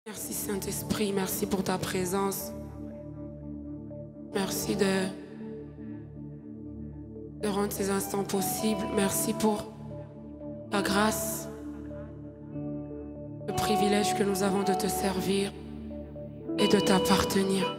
Merci Saint-Esprit, merci pour ta présence. Merci de rendre ces instants possibles. Merci pour la grâce, le privilège que nous avons de te servir et de t'appartenir.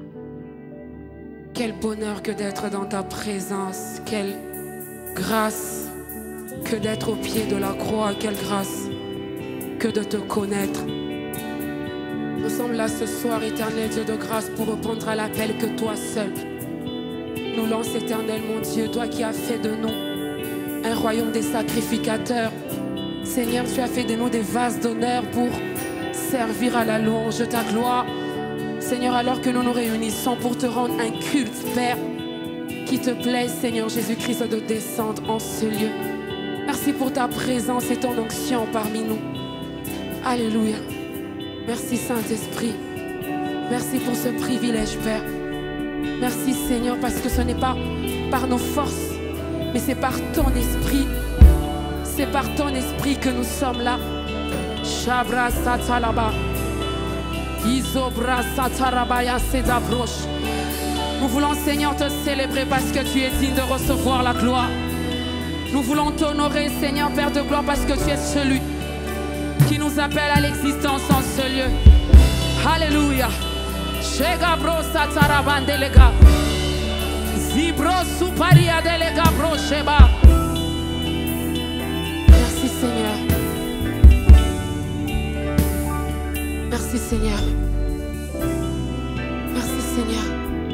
Quel bonheur que d'être dans ta présence. Quelle grâce que d'être au pied de la croix. Quelle grâce que de te connaître. Nous sommes là ce soir, éternel Dieu de grâce, pour répondre à l'appel que toi seul nous lance, éternel mon Dieu, toi qui as fait de nous un royaume des sacrificateurs. Seigneur, tu as fait de nous des vases d'honneur pour servir à la louange de ta gloire. Seigneur, alors que nous nous réunissons pour te rendre un culte, Père, qui te plaise, Seigneur Jésus-Christ, de descendre en ce lieu. Merci pour ta présence et ton onction parmi nous. Alléluia. Merci Saint-Esprit. Merci pour ce privilège, Père. Merci Seigneur, parce que ce n'est pas par nos forces, mais c'est par ton esprit. C'est par ton esprit que nous sommes là. Shabra satalaba. Isobra satarabaya sedabroche. Nous voulons, Seigneur, te célébrer parce que tu es digne de recevoir la gloire. Nous voulons t'honorer, Seigneur, Père de gloire, parce que tu es celui qui nous appelle à l'existence en ce lieu. Alléluia. Shegabro satarabandelega. Zibro suparia delega bro sheba. Merci Seigneur. Merci Seigneur. Merci Seigneur.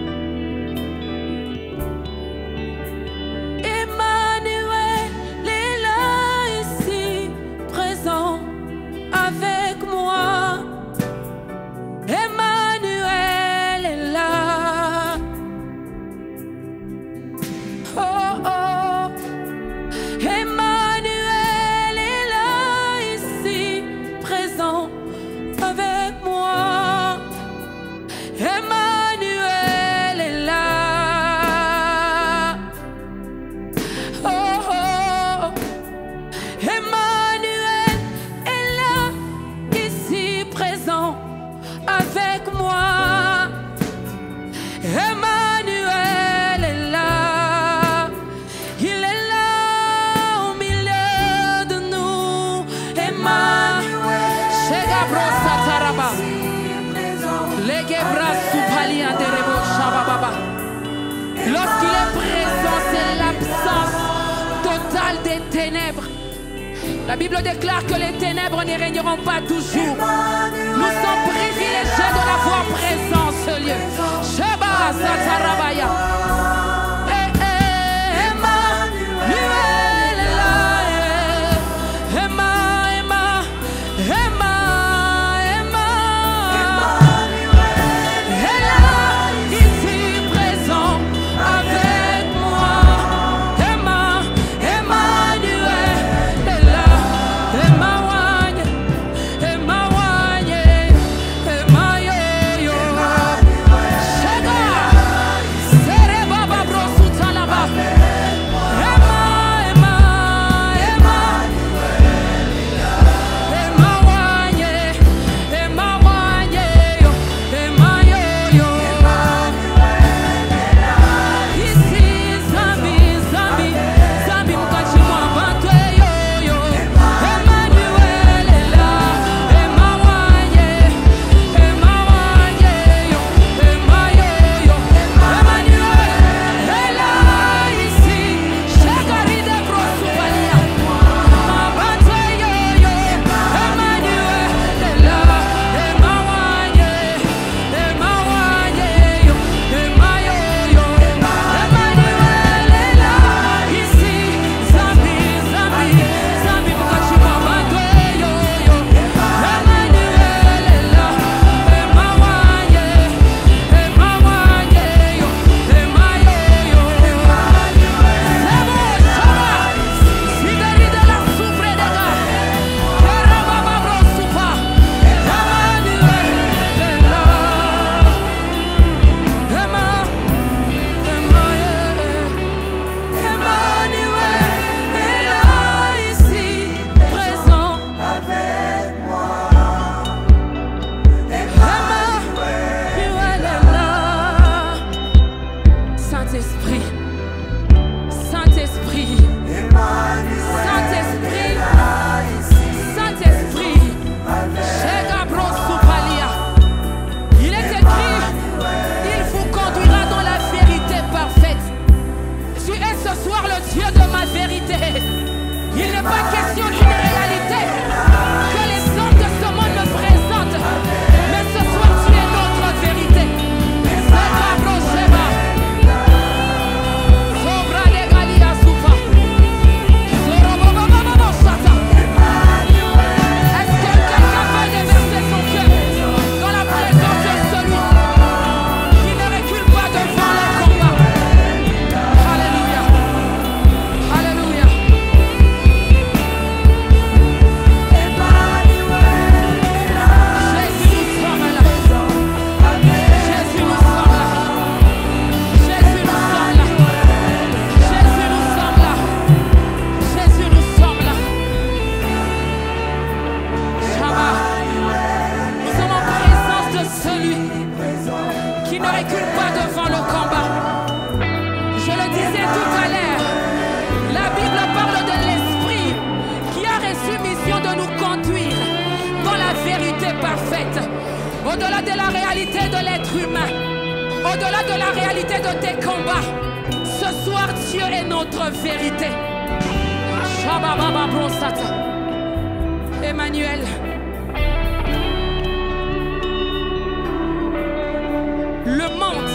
Lorsqu'il est présent, c'est l'absence totale des ténèbres. La Bible déclare que les ténèbres n'y régneront pas toujours. Nous sommes privilégiés de l'avoir présent en ce lieu. Sheba Satarabaya. n'est pas question d'une réalité que les hommes de ce monde me présentent. Mais ce soir, tu es notre vérité. Est-ce que quelqu'un peut déverser son cœur dans la présence de celui qui ne recule pas devant le combat? Alléluia. Alléluia. Jésus, nous sommes là. Jésus, nous sommes là. Jésus, nous sommes là. Jésus, nous sommes là. Jésus, nous sommes là. Shabbat. Nous sommes en présence de celui qui ne recule pas devant le combat. Je le disais tout à l'heure, la Bible parle de l'Esprit qui a reçu mission de nous conduire dans la vérité parfaite. Au-delà de la réalité de l'être humain, au-delà de la réalité de tes combats, ce soir Dieu est notre vérité. Shabbat Baba Brosata. Emmanuel. Le monde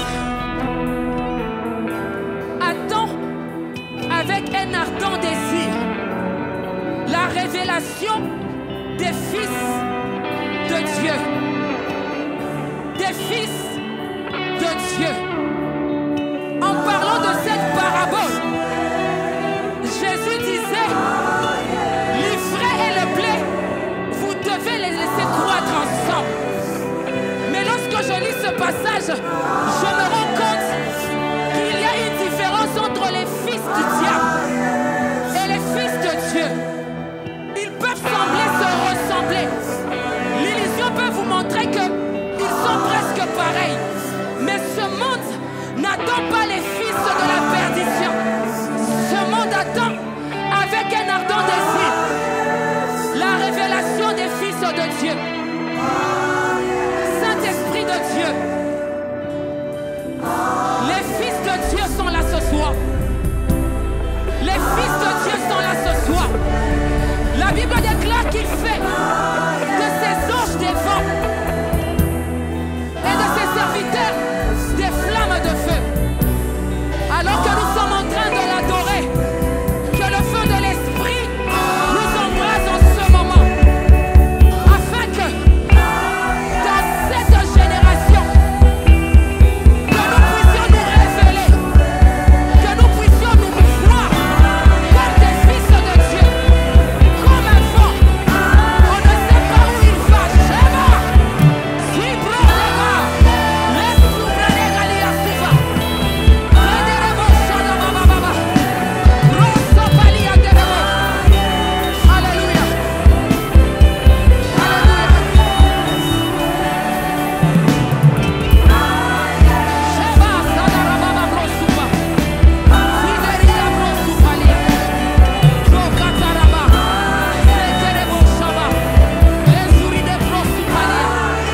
attend avec un ardent désir la révélation des fils de Dieu. Des fils de Dieu. En parlant de cette parabole, Jésus disait, l'ivraie et le blé, vous devez les laisser croître ensemble. Mais lorsque je lis ce passage, je me rends compte qu'il y a une différence entre les fils du diable et les fils de Dieu. Ils peuvent sembler se ressembler. L'illusion peut vous montrer qu'ils sont presque pareils. Mais ce monde n'attend pas les fils de la perdition. Ce monde attend avec un ardent désir la révélation des fils de Dieu. Saint-Esprit de Dieu, les fils de Dieu sont là ce soir. Les fils de Dieu sont là ce soir. La Bible déclare qu'il fait de ses anges des vents et de ses serviteurs des flammes de feu. Alors que nous sommes en train de l'adorer, que le feu de l'Esprit nous embrase en ce moment, afin que dans cette génération, que nous puissions nous révéler, que nous puissions nous voir comme des fils de Dieu, comme un vent. On ne sait pas où il va. Shema, Sibro Lega, les Soubra Lega Lia Suva, Federebo Shana Baba Baba, Rosso Palia Debo. Alléluia. Alléluia. Sheba Sadara Baba Brosuba, Fideria Brosupalia, Rokataraba, Seterebo Shaba, les Zouride Brosupalia.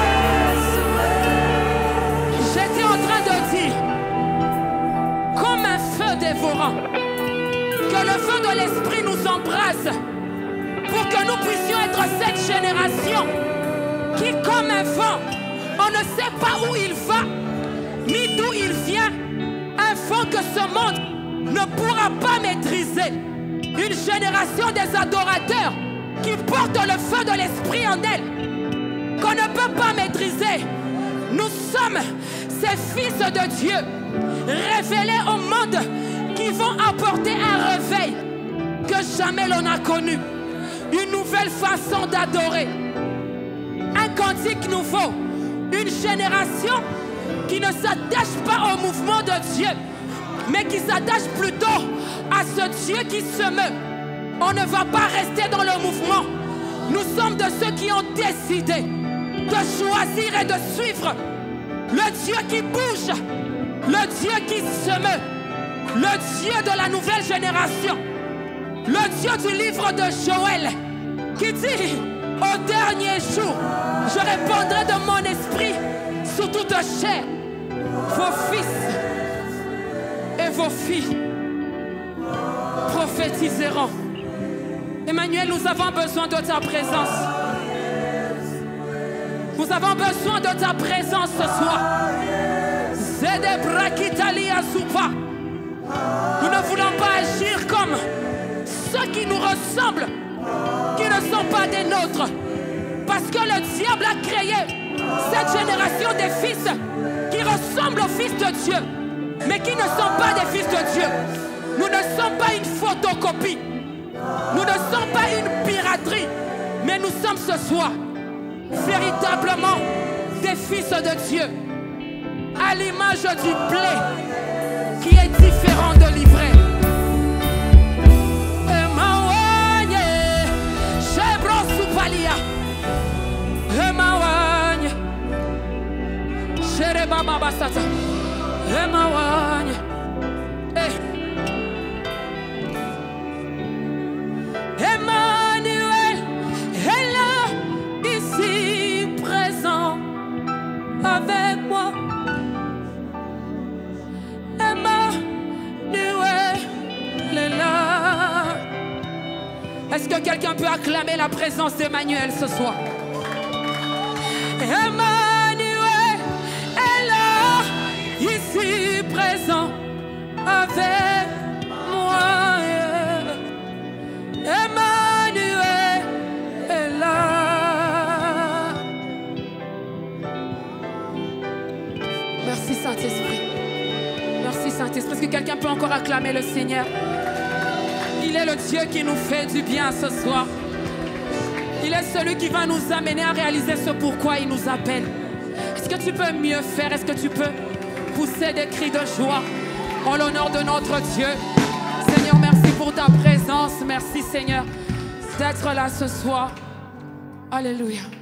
J'étais en train de dire, comme un feu dévorant, que le feu de l'Esprit nous embrase pour que nous puissions être cette génération qui, comme un vent, on ne sait pas où il va, ni d'où il vient, un vent que ce monde ne pourra pas maîtriser. Une génération des adorateurs qui portent le feu de l'Esprit en elle, qu'on ne peut pas maîtriser. Nous sommes ces fils de Dieu, révélés au monde, qui vont apporter un réveil que jamais l'on a connu. Une nouvelle façon d'adorer. Un cantique nouveau. Une génération qui ne s'attache pas au mouvement de Dieu, mais qui s'attache plutôt à ce Dieu qui se meut. On ne va pas rester dans le mouvement. Nous sommes de ceux qui ont décidé de choisir et de suivre le Dieu qui bouge, le Dieu qui se meut, le Dieu de la nouvelle génération, le Dieu du livre de Joël, qui dit, au dernier jour, je répandrai de mon esprit sur toute chair. Vos fils et vos filles prophétiseront. Emmanuel, nous avons besoin de ta présence. Nous avons besoin de ta présence ce soir. Nous ne voulons pas agir comme ceux qui nous ressemblent, qui ne sont pas des nôtres. Parce que le diable a créé cette génération des fils qui ressemblent aux fils de Dieu, mais qui ne sont pas des fils de Dieu. Nous ne sommes pas une photocopie. Nous ne sommes pas une piraterie. Mais nous sommes ce soir véritablement des fils de Dieu, à l'image du blé qui est différent de l'ivraie. Emmanuel est là, ici présent avec moi. Emmanuel est là. Est-ce que quelqu'un peut acclamer la présence d'Emmanuel ce soir? Emmanuel est là, ici présent avec moi. Emmanuel est là. Merci Saint-Esprit. Merci Saint-Esprit. Est-ce que quelqu'un peut encore acclamer le Seigneur? Il est le Dieu qui nous fait du bien ce soir. Il est celui qui va nous amener à réaliser ce pourquoi il nous appelle. Est-ce que tu peux mieux faire? Est-ce que tu peux pousser des cris de joie en l'honneur de notre Dieu? Seigneur, merci pour ta présence. Merci Seigneur d'être là ce soir. Alléluia.